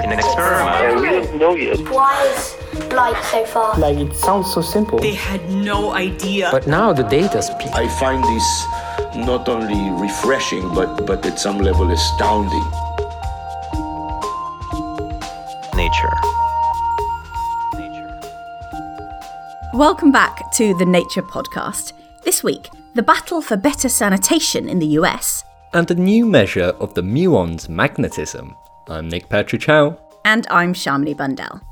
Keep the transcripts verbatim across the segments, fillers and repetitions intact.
in an experiment. And we don't know yet. Why is blight so far? Like, it sounds so simple. They had no idea. But now the data speaks. I find this not only refreshing, but, but at some level astounding. Nature. Welcome back to the Nature Podcast. This week, the battle for better sanitation in the U S. And a new measure of the muon's magnetism. I'm Nick Petruchow. And I'm Shamini Bundell.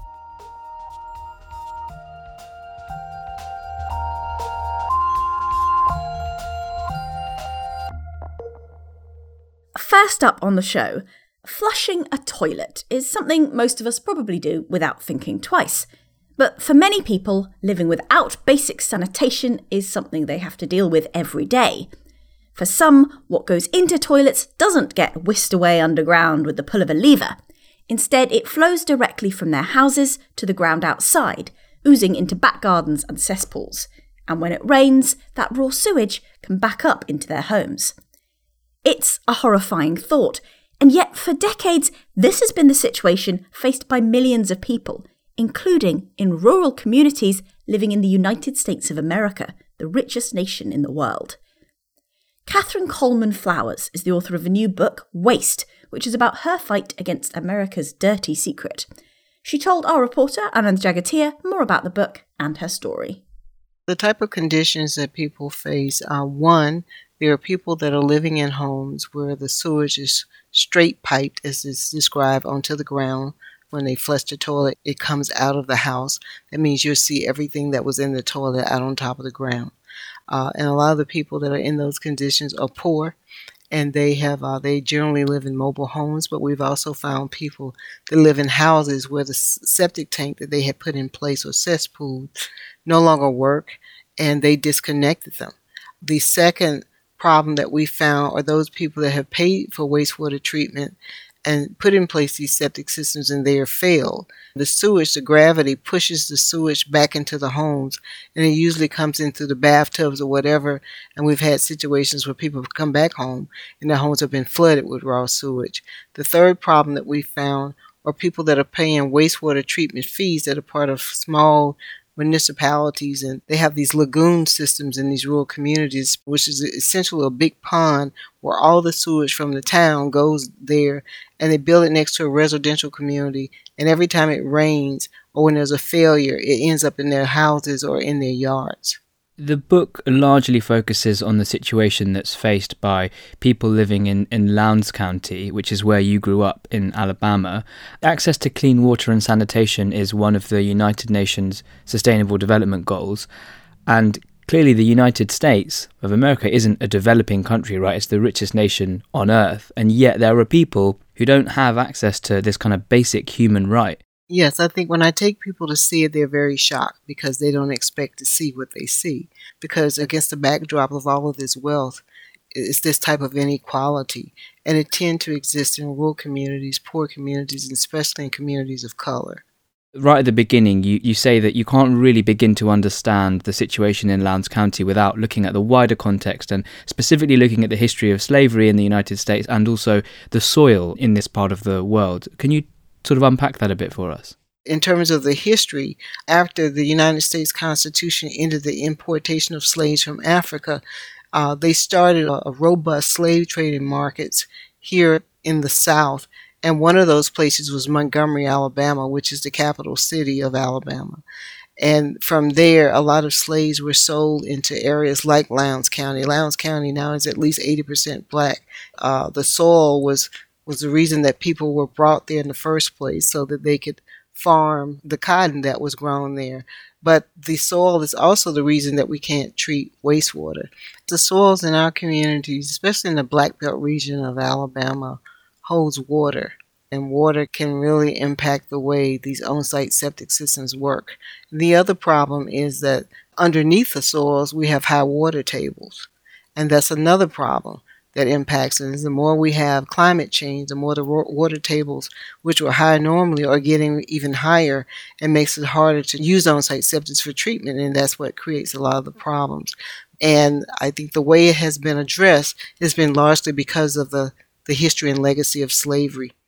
First up on the show, flushing a toilet is something most of us probably do without thinking twice. But for many people, living without basic sanitation is something they have to deal with every day. For some, what goes into toilets doesn't get whisked away underground with the pull of a lever. Instead, it flows directly from their houses to the ground outside, oozing into back gardens and cesspools. And when it rains, that raw sewage can back up into their homes. It's a horrifying thought, and yet for decades, this has been the situation faced by millions of people, including in rural communities living in the United States of America, the richest nation in the world. Catherine Coleman Flowers is the author of a new book, Waste, which is about her fight against America's dirty secret. She told our reporter, Anand Jagatia, more about the book and her story. The type of conditions that people face are, one, there are people that are living in homes where the sewage is straight piped, as is described, onto the ground. When they flush the toilet, it comes out of the house. That means you'll see everything that was in the toilet out on top of the ground. Uh, and a lot of the people that are in those conditions are poor, and they have uh, they generally live in mobile homes. But we've also found people that live in houses where the septic tank that they had put in place or cesspool no longer work, and they disconnected them. The second problem that we found are those people that have paid for wastewater treatment and put in place these septic systems and they are failed. The sewage, the gravity pushes the sewage back into the homes, and it usually comes in through the bathtubs or whatever. And we've had situations where people have come back home and their homes have been flooded with raw sewage. The third problem that we found are people that are paying wastewater treatment fees that are part of small municipalities, and they have these lagoon systems in these rural communities, which is essentially a big pond where all the sewage from the town goes there, and they build it next to a residential community, and every time it rains or when there's a failure, it ends up in their houses or in their yards. The book largely focuses on the situation that's faced by people living in, in Lowndes County, which is where you grew up in Alabama. Access to clean water and sanitation is one of the United Nations Sustainable Development Goals. And clearly the United States of America isn't a developing country, right? It's the richest nation on earth. And yet there are people who don't have access to this kind of basic human right. Yes, I think when I take people to see it, they're very shocked because they don't expect to see what they see. Because against the backdrop of all of this wealth, it's this type of inequality. And it tends to exist in rural communities, poor communities, and especially in communities of color. Right at the beginning, you, you say that you can't really begin to understand the situation in Lowndes County without looking at the wider context and specifically looking at the history of slavery in the United States and also the soil in this part of the world. Can you sort of unpack that a bit for us? In terms of the history, after the United States Constitution ended the importation of slaves from Africa, uh, they started a, a robust slave trading markets here in the South. And one of those places was Montgomery, Alabama, which is the capital city of Alabama. And from there, a lot of slaves were sold into areas like Lowndes County. Lowndes County now is at least eighty percent black. Uh, the soil was was the reason that people were brought there in the first place so that they could farm the cotton that was grown there. But the soil is also the reason that we can't treat wastewater. The soils in our communities, especially in the Black Belt region of Alabama, holds water. And water can really impact the way these on-site septic systems work. The other problem is that underneath the soils, we have high water tables. And that's another problem that impacts us. The more we have climate change, the more the water tables, which were high normally, are getting even higher and makes it harder to use on-site septics for treatment, and that's what creates a lot of the problems. And I think the way it has been addressed has been largely because of the, the history and legacy of slavery.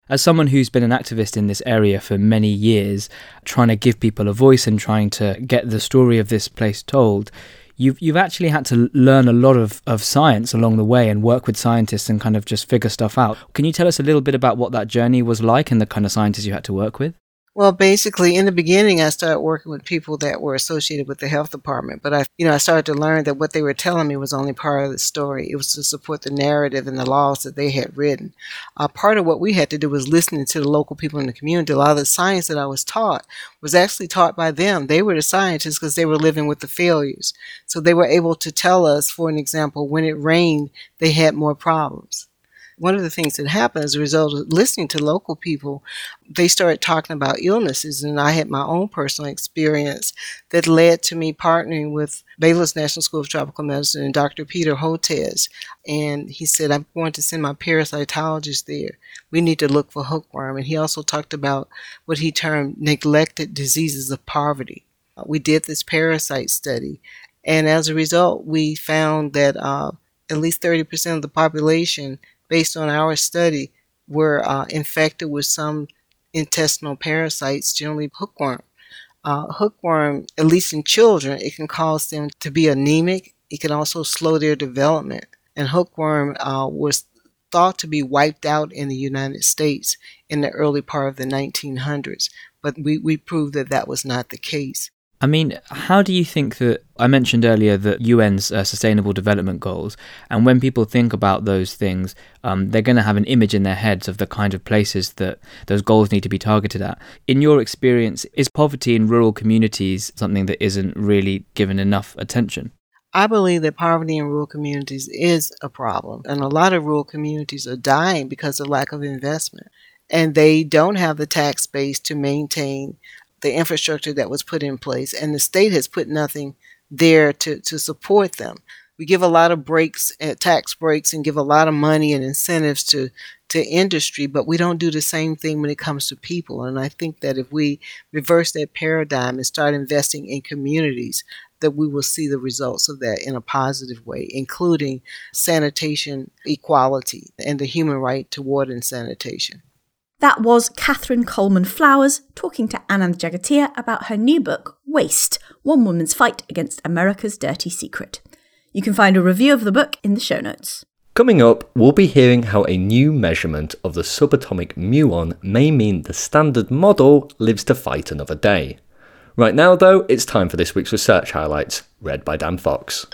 As someone who's been an activist in this area for many years, trying to give people a voice and trying to get the story of this place told, you've you've actually had to learn a lot of, of science along the way and work with scientists and kind of just figure stuff out. Can you tell us a little bit about what that journey was like and the kind of scientists you had to work with? Well, basically, in the beginning, I started working with people that were associated with the health department. But I, you know, I started to learn that what they were telling me was only part of the story. It was to support the narrative and the laws that they had written. Uh, part of what we had to do was listening to the local people in the community. A lot of the science that I was taught was actually taught by them. They were the scientists because they were living with the failures. So they were able to tell us, for an example, when it rained, they had more problems. One of the things that happened as a result of listening to local people, they started talking about illnesses, and I had my own personal experience that led to me partnering with Baylor's National School of Tropical Medicine and Doctor Peter Hotez. And he said, I'm going to send my parasitologist there. We need to look for hookworm. And he also talked about what he termed neglected diseases of poverty. We did this parasite study, and as a result, we found that uh, at least thirty percent of the population, based on our study, were uh, infected with some intestinal parasites, generally hookworm. Uh, hookworm, at least in children, it can cause them to be anemic. It can also slow their development. And hookworm uh, was thought to be wiped out in the United States in the early part of the nineteen hundreds. But we, we proved that that was not the case. I mean, how do you think that, I mentioned earlier that U N's uh, Sustainable Development Goals, and when people think about those things, um, they're going to have an image in their heads of the kind of places that those goals need to be targeted at. In your experience, is poverty in rural communities something that isn't really given enough attention? I believe that poverty in rural communities is a problem, and a lot of rural communities are dying because of lack of investment, and they don't have the tax base to maintain the infrastructure that was put in place, and the state has put nothing there to, to support them. We give a lot of breaks, uh, tax breaks, and give a lot of money and incentives to, to industry, but we don't do the same thing when it comes to people. And I think that if we reverse that paradigm and start investing in communities, that we will see the results of that in a positive way, including sanitation equality and the human right to water and sanitation. That was Catherine Coleman Flowers talking to Anand Jagatia about her new book, Waste, One Woman's Fight Against America's Dirty Secret. You can find a review of the book in the show notes. Coming up, we'll be hearing how a new measurement of the subatomic muon may mean the Standard Model lives to fight another day. Right now, though, it's time for this week's research highlights, read by Dan Fox.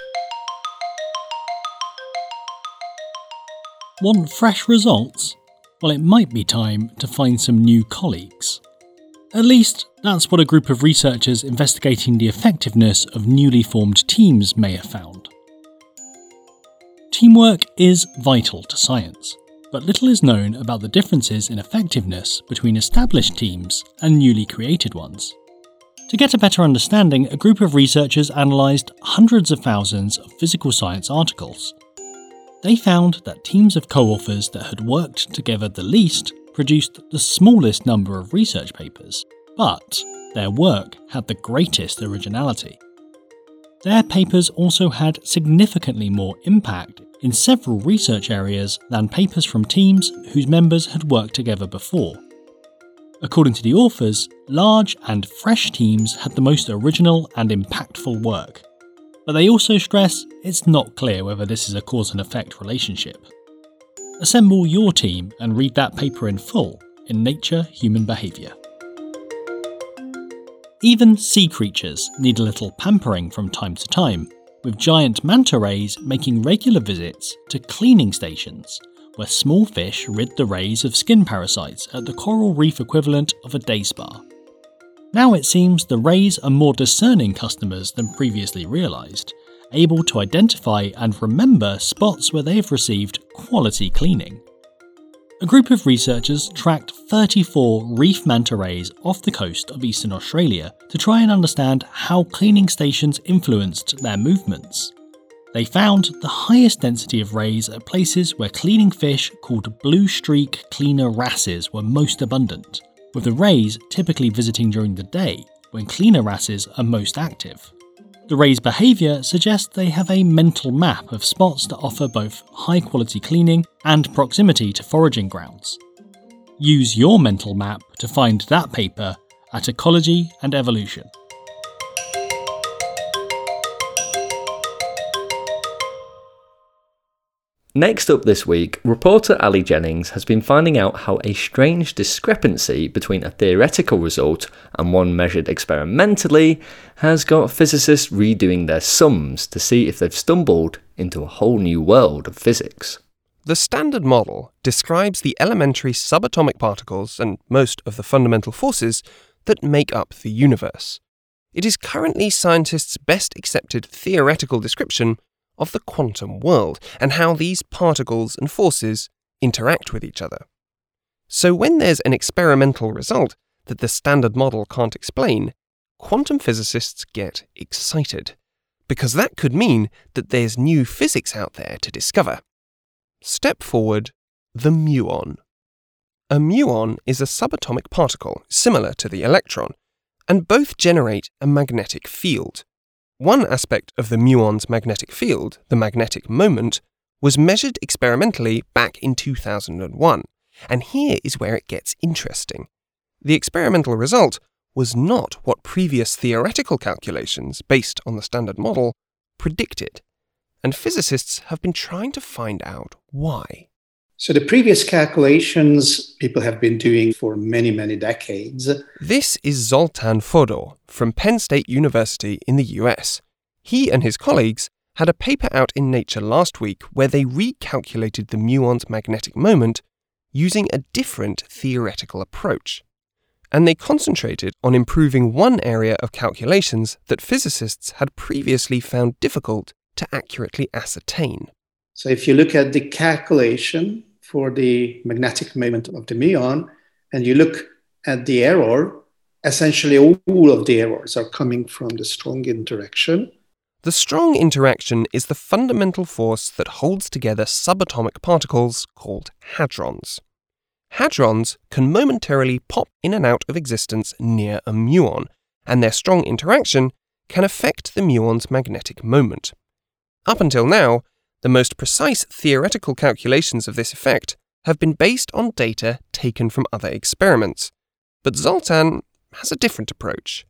Want fresh results? Well, it might be time to find some new colleagues. At least, that's what a group of researchers investigating the effectiveness of newly formed teams may have found. Teamwork is vital to science, but little is known about the differences in effectiveness between established teams and newly created ones. To get a better understanding, a group of researchers analysed hundreds of thousands of physical science articles. They found that teams of co-authors that had worked together the least produced the smallest number of research papers, but their work had the greatest originality. Their papers also had significantly more impact in several research areas than papers from teams whose members had worked together before. According to the authors, large and fresh teams had the most original and impactful work. But they also stress it's not clear whether this is a cause and effect relationship. Assemble your team and read that paper in full in Nature Human Behaviour. Even sea creatures need a little pampering from time to time, with giant manta rays making regular visits to cleaning stations, where small fish rid the rays of skin parasites at the coral reef equivalent of a day spa. Now it seems the rays are more discerning customers than previously realised, able to identify and remember spots where they have received quality cleaning. A group of researchers tracked thirty-four reef manta rays off the coast of Eastern Australia to try and understand how cleaning stations influenced their movements. They found the highest density of rays at places where cleaning fish called blue streak cleaner wrasses were most abundant, with the rays typically visiting during the day when cleaner wrasses are most active. The rays' behaviour suggests they have a mental map of spots that offer both high-quality cleaning and proximity to foraging grounds. Use your mental map to find that paper at Ecology and Evolution. Next up this week, reporter Ali Jennings has been finding out how a strange discrepancy between a theoretical result and one measured experimentally has got physicists redoing their sums to see if they've stumbled into a whole new world of physics. The Standard Model describes the elementary subatomic particles and most of the fundamental forces that make up the universe. It is currently scientists' best accepted theoretical description of the quantum world and how these particles and forces interact with each other. So when there's an experimental result that the Standard Model can't explain, quantum physicists get excited, because that could mean that there's new physics out there to discover. Step forward, the muon. A muon is a subatomic particle similar to the electron, and both generate a magnetic field. One aspect of the muon's magnetic field, the magnetic moment, was measured experimentally back in two thousand one, and here is where it gets interesting. The experimental result was not what previous theoretical calculations based on the Standard Model predicted, and physicists have been trying to find out why. So the previous calculations people have been doing for many, many decades. This is Zoltan Fodor from Penn State University in the U S. He and his colleagues had a paper out in Nature last week where they recalculated the muon's magnetic moment using a different theoretical approach. And they concentrated on improving one area of calculations that physicists had previously found difficult to accurately ascertain. So if you look at the calculation for the magnetic moment of the muon, and you look at the error, essentially all of the errors are coming from the strong interaction. The strong interaction is the fundamental force that holds together subatomic particles called hadrons. Hadrons can momentarily pop in and out of existence near a muon, and their strong interaction can affect the muon's magnetic moment. Up until now, the most precise theoretical calculations of this effect have been based on data taken from other experiments, but Zoltan has a different approach.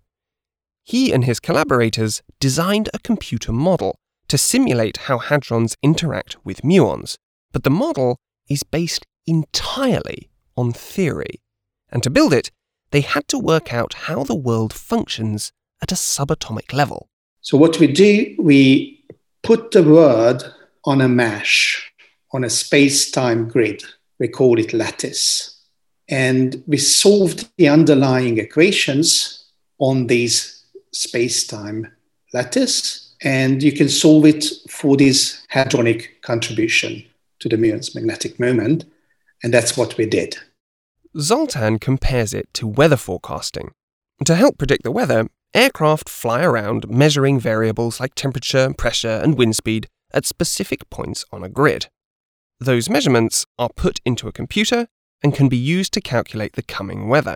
He and his collaborators designed a computer model to simulate how hadrons interact with muons, but the model is based entirely on theory, and to build it, they had to work out how the world functions at a subatomic level. So what we do, we put the word on a mesh, on a space-time grid. We call it lattice. And we solved the underlying equations on these space-time lattice, and you can solve it for this hadronic contribution to the muon's magnetic moment, and that's what we did. Zoltan compares it to weather forecasting. To help predict the weather, aircraft fly around measuring variables like temperature, pressure, and wind speed at specific points on a grid. Those measurements are put into a computer and can be used to calculate the coming weather.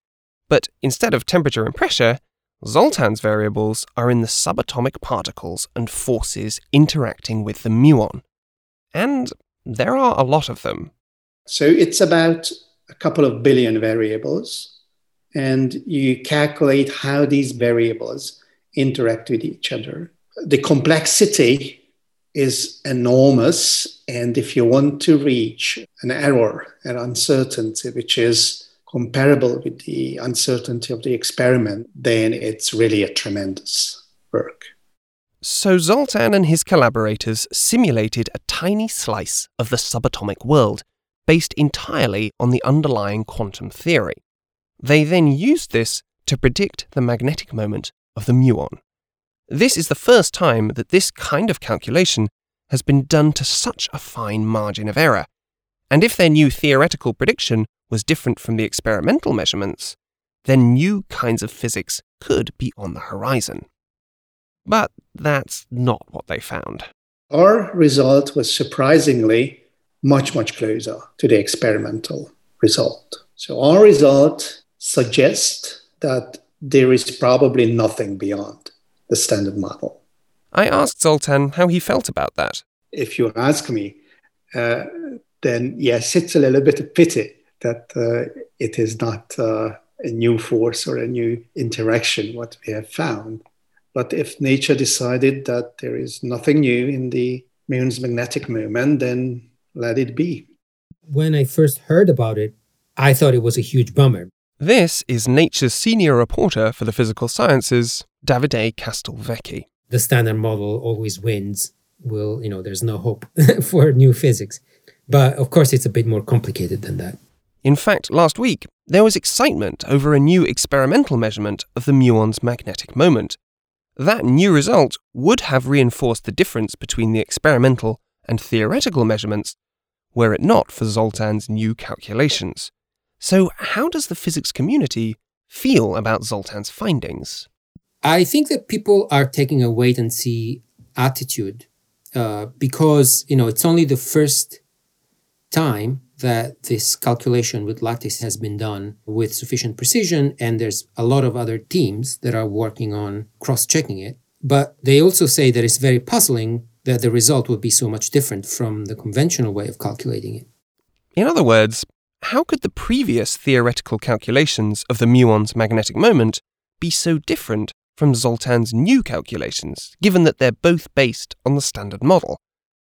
But instead of temperature and pressure, Zoltan's variables are in the subatomic particles and forces interacting with the muon. And there are a lot of them. So it's about a couple of billion variables, and you calculate how these variables interact with each other. The complexity is enormous, and if you want to reach an error, an uncertainty, which is comparable with the uncertainty of the experiment, then it's really a tremendous work. So Zoltan and his collaborators simulated a tiny slice of the subatomic world, based entirely on the underlying quantum theory. They then used this to predict the magnetic moment of the muon. This is the first time that this kind of calculation has been done to such a fine margin of error, and if their new theoretical prediction was different from the experimental measurements, then new kinds of physics could be on the horizon. But that's not what they found. Our result was surprisingly much, much closer to the experimental result. So our result suggests that there is probably nothing beyond the Standard Model. I asked Zoltan how he felt about that. If you ask me, uh, then yes, it's a little bit of pity that uh, it is not uh, a new force or a new interaction, what we have found. But if nature decided that there is nothing new in the muon's magnetic moment, then let it be. When I first heard about it, I thought it was a huge bummer. This is Nature's senior reporter for the physical sciences, Davide Castelvecchi. The standard model always wins. Well, you know, there's no hope for new physics. But of course, it's a bit more complicated than that. In fact, last week, there was excitement over a new experimental measurement of the muon's magnetic moment. That new result would have reinforced the difference between the experimental and theoretical measurements, were it not for Zoltan's new calculations. So how does the physics community feel about Zoltan's findings? I think that people are taking a wait-and-see attitude uh, because, you know, it's only the first time that this calculation with lattice has been done with sufficient precision, and there's a lot of other teams that are working on cross-checking it. But they also say that it's very puzzling that the result would be so much different from the conventional way of calculating it. In other words, how could the previous theoretical calculations of the muon's magnetic moment be so different from Zoltan's new calculations, given that they're both based on the standard model?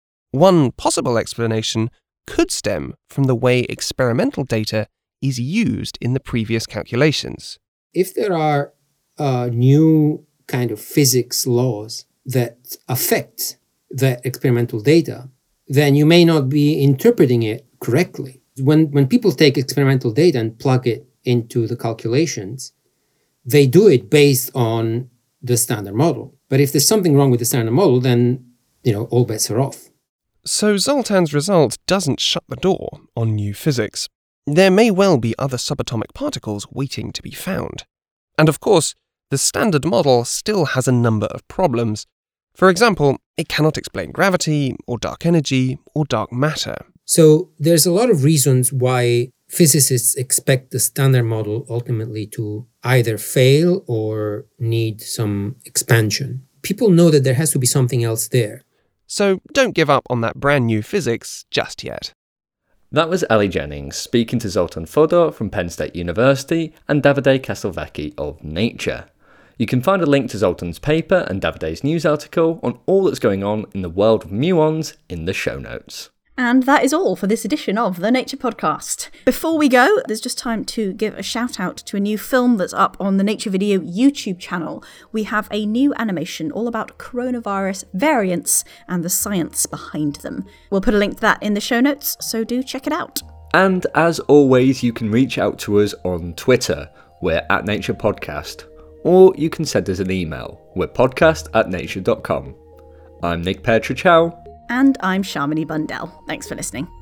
One possible explanation could stem from the way experimental data is used in the previous calculations. If there are uh, new kind of physics laws that affect the experimental data, then you may not be interpreting it correctly. When, when people take experimental data and plug it into the calculations, they do it based on the standard model. But if there's something wrong with the standard model, then, you know, all bets are off. So Zoltan's result doesn't shut the door on new physics. There may well be other subatomic particles waiting to be found. And of course, the standard model still has a number of problems. For example, it cannot explain gravity, or dark energy, or dark matter. So there's a lot of reasons why physicists expect the standard model ultimately to either fail or need some expansion. People know that there has to be something else there. So don't give up on that brand new physics just yet. That was Ellie Jennings speaking to Zoltan Fodor from Penn State University and Davide Castelvecchi of Nature. You can find a link to Zoltan's paper and Davide's news article on all that's going on in the world of muons in the show notes. And that is all for this edition of the Nature Podcast. Before we go, there's just time to give a shout out to a new film that's up on the Nature Video YouTube channel. We have a new animation all about coronavirus variants and the science behind them. We'll put a link to that in the show notes, so do check it out. And as always, you can reach out to us on Twitter. We're at Nature Podcast. Or you can send us an email. We're podcast at nature dot com. I'm Nick Petrichow. And I'm Shamini Bundell. Thanks for listening.